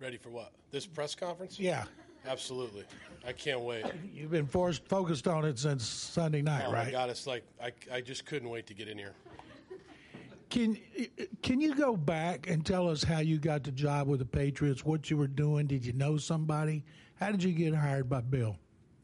Ready for what? This press conference? Yeah. Absolutely. I can't wait. You've been focused on it since Sunday night, right? Oh, my God. It's like I just couldn't wait to get in here. Can you go back and tell us how you got the job with the Patriots, what you were doing? Did you know somebody? How did you get hired by Bill?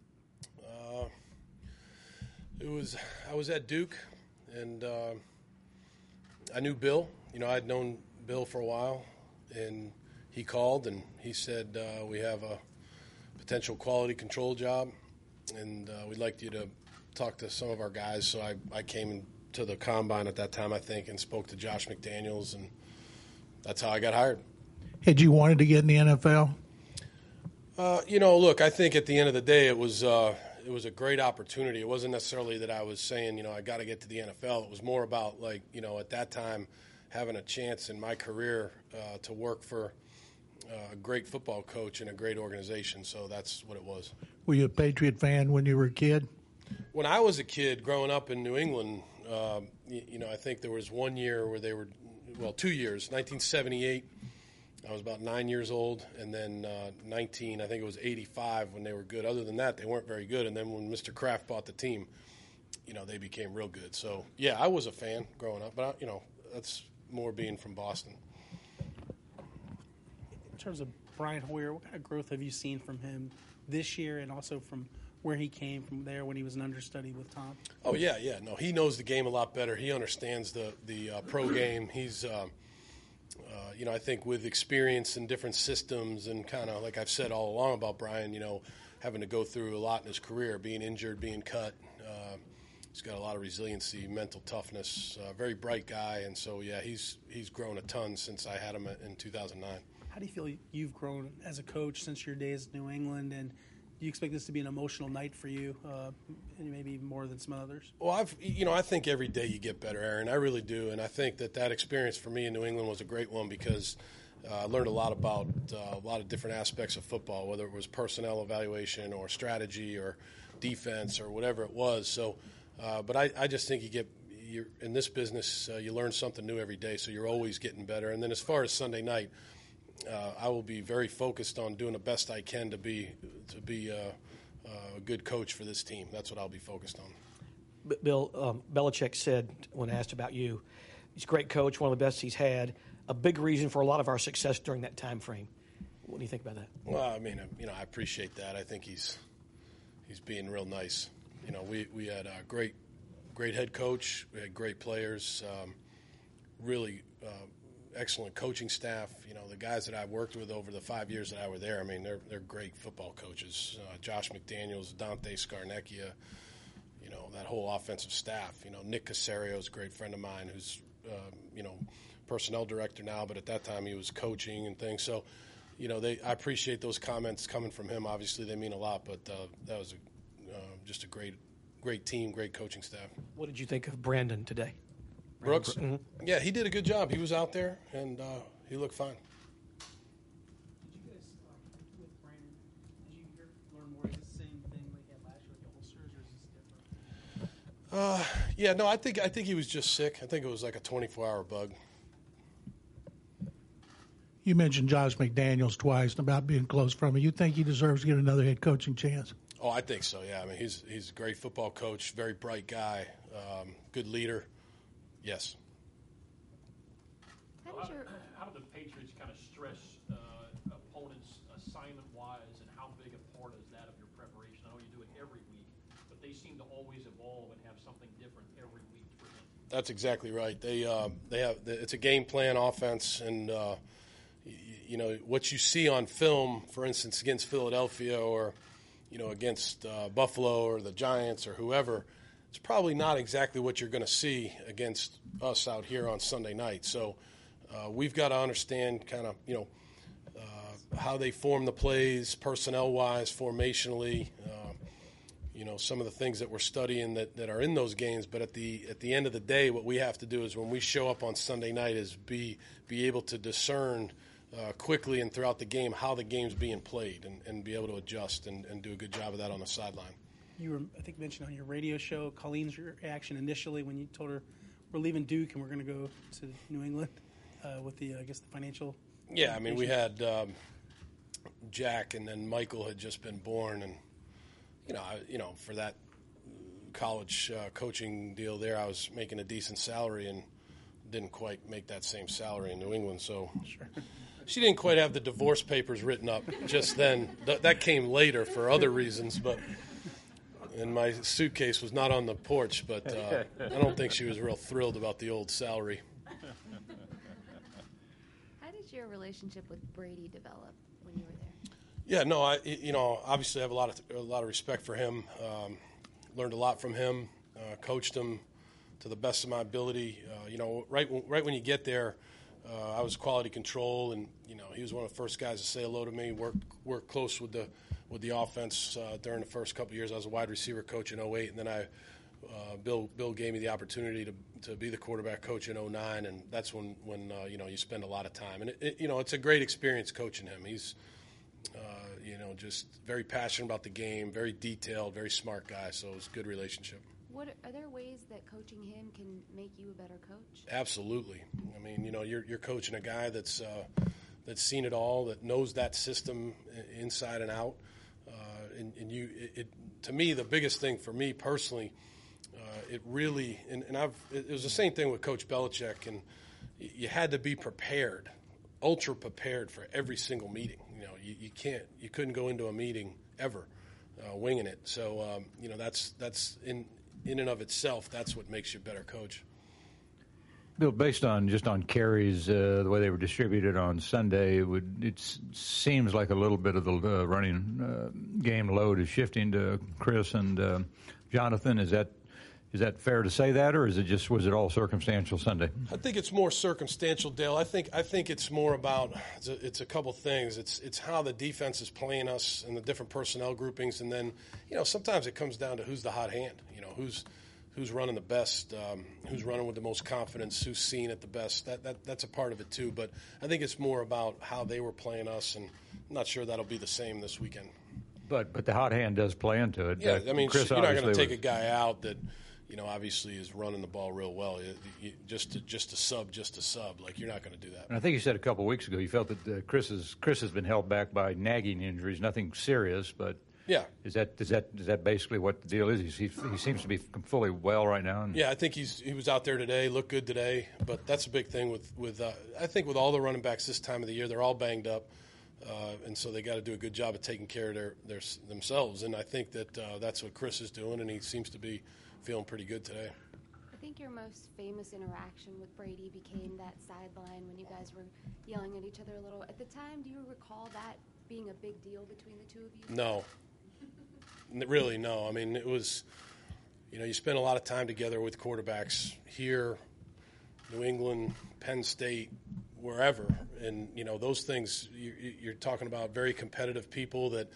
I was at Duke, and I knew Bill. I'd known Bill for a while, and he called and he said, we have a potential quality control job, and we'd like you to talk to some of our guys. So I came to the combine at that time, I think, and spoke to Josh McDaniels, and that's how I got hired. Had you wanted to get in the NFL? Look, I think at the end of the day, it was a great opportunity. It wasn't necessarily that I was saying, I got to get to the NFL. It was more about, at that time, having a chance in my career to work for a great football coach and a great organization. So that's what it was. Were you a Patriot fan when you were a kid? When I was a kid growing up in New England, I think there was 1 year where they were, 2 years, 1978. I was about 9 years old, and then I think it was 85 when they were good. Other than that, they weren't very good. And then when Mr. Kraft bought the team, they became real good. So, yeah, I was a fan growing up, but, that's more being from Boston. In terms of Brian Hoyer, what kind of growth have you seen from him this year and also from where he came from there when he was an understudy with Tom? Oh, yeah. No, he knows the game a lot better. He understands the pro game. He's I think with experience in different systems and kind of like I've said all along about Brian, having to go through a lot in his career, being injured, being cut. He's got a lot of resiliency, mental toughness, very bright guy. And so, yeah, he's grown a ton since I had him in 2009. How do you feel you've grown as a coach since your days in New England? And do you expect this to be an emotional night for you, and maybe more than some others? Well, I think every day you get better, Aaron. I really do, and I think that experience for me in New England was a great one because I learned a lot about a lot of different aspects of football, whether it was personnel evaluation or strategy or defense or whatever it was. So, but I just think you're in this business, you learn something new every day, so you're always getting better. And then as far as Sunday night, I will be very focused on doing the best I can to be a good coach for this team. That's what I'll be focused on. Bill, Belichick said when asked about you, he's a great coach, one of the best he's had, a big reason for a lot of our success during that time frame. What do you think about that? Well, I mean, I appreciate that. I think he's being real nice. We had a great head coach. We had great players, really excellent coaching staff. The guys that I've worked with over the 5 years that I were there, I mean, they're great football coaches. Josh McDaniels, Dante Scarnecchia, that whole offensive staff. Nick Caserio is a great friend of mine who's, personnel director now, but at that time he was coaching and things. So, I appreciate those comments coming from him. Obviously, they mean a lot, but that was just a great team, great coaching staff. What did you think of Brandon today? Brooks? Mm-hmm. Yeah, he did a good job. He was out there, and he looked fine. Did you guys, with Brandon, did you learn more? Is it the same thing like he had last year with the ulcers, or is this different? Yeah, no, I think he was just sick. I think it was like a 24-hour bug. You mentioned Josh McDaniels twice about being close from him. You think he deserves to get another head coaching chance? Oh, I think so, yeah. I mean, he's a great football coach, very bright guy, good leader. Yes. How do the Patriots kind of stress opponents assignment-wise, and how big a part is that of your preparation? I know you do it every week, but they seem to always evolve and have something different every week for them. That's exactly right. They have it's a game plan offense, and what you see on film, for instance, against Philadelphia or against Buffalo or the Giants or whoever. It's probably not exactly what you're going to see against us out here on Sunday night. So we've got to understand kind of, how they form the plays personnel-wise, formationally, some of the things that we're studying that are in those games. But at the end of the day, what we have to do is when we show up on Sunday night is be able to discern quickly and throughout the game how the game's being played and be able to adjust and do a good job of that on the sideline. You were, I think, mentioned on your radio show, Colleen's reaction initially when you told her we're leaving Duke and we're going to go to New England with the financial. Yeah, I mean, we had Jack, and then Michael had just been born, and for that college coaching deal there, I was making a decent salary and didn't quite make that same salary in New England. So she didn't quite have the divorce papers written up just then. That came later for other reasons, and my suitcase was not on the porch, but I don't think she was real thrilled about the old salary. How did your relationship with Brady develop when you were there? Yeah, no, obviously I have a lot of respect for him. Learned a lot from him, coached him to the best of my ability. Right when you get there, I was quality control, and he was one of the first guys to say hello to me. Worked close with the offense during the first couple of years. I was a wide receiver coach in 2008, and then Bill gave me the opportunity to be the quarterback coach in 2009, and that's when you spend a lot of time. And it's a great experience coaching him. He's just very passionate about the game, very detailed, very smart guy. So it's a good relationship. Are there ways that coaching him can make you a better coach? Absolutely. I mean, you're coaching a guy that's seen it all, that knows that system inside and out. To me, the biggest thing for me personally, it was the same thing with Coach Belichick, and you had to be prepared, ultra prepared for every single meeting. You couldn't go into a meeting ever winging it. So that's in and of itself, that's what makes you a better coach. Bill, based on carries, the way they were distributed on Sunday, it seems like a little bit of the running game load is shifting to Chris and Jonathan. Is that fair to say that, or was it all circumstantial Sunday? I think it's more circumstantial, Dale. I think it's more about it's a couple things. It's how the defense is playing us and the different personnel groupings, and then sometimes it comes down to who's the hot hand. Who's running the best, who's running with the most confidence, who's seen it the best. That's a part of it too. But I think it's more about how they were playing us, and I'm not sure that'll be the same this weekend. But the hot hand does play into it. Yeah, I mean, Chris, you're not going to take a guy out that obviously is running the ball real well. Just to sub. Like, you're not going to do that. And I think you said a couple of weeks ago you felt that Chris has been held back by nagging injuries, nothing serious, but yeah. Is that basically what the deal is? He seems to be fully well right now. Yeah, I think he was out there today, looked good today. But that's a big thing with I think with all the running backs this time of the year, they're all banged up, and so they got to do a good job of taking care of themselves. And I think that's what Chris is doing, and he seems to be feeling pretty good today. I think your most famous interaction with Brady became that sideline when you guys were yelling at each other a little. At the time, do you recall that being a big deal between the two of you? No. Really, no. I mean, it was, you spend a lot of time together with quarterbacks here, New England, Penn State, wherever. And, those things, you're talking about very competitive people that,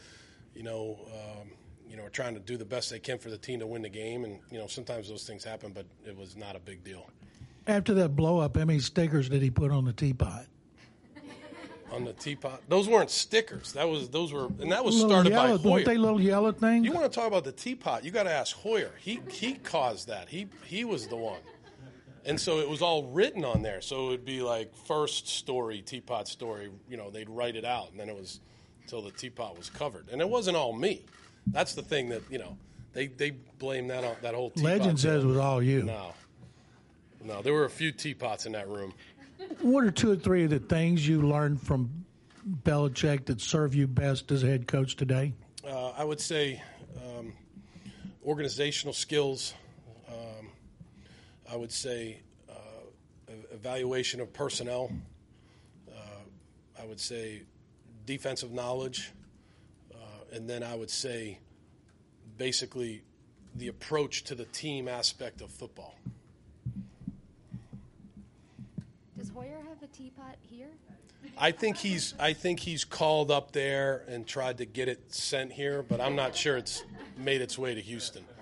are trying to do the best they can for the team to win the game. And, sometimes those things happen, but it was not a big deal. After that blow-up, how many stickers did he put on the teapot? On the teapot? Those weren't stickers. That was started by Hoyer. Weren't they little yellow things? You want to talk about the teapot, you got to ask Hoyer. He caused that. He was the one. And so it was all written on there. So it would be like first story, teapot story, they'd write it out, and then it was until the teapot was covered. And it wasn't all me. That's the thing that, they blame that on that whole teapot. Legend says it was all you. No, there were a few teapots in that room. What are two or three of the things you learned from Belichick that serve you best as a head coach today? I would say organizational skills. I would say evaluation of personnel. I would say defensive knowledge. And then I would say basically the approach to the team aspect of football. Does Hoyer have a teapot here? I think he's called up there and tried to get it sent here, but I'm not sure it's made its way to Houston.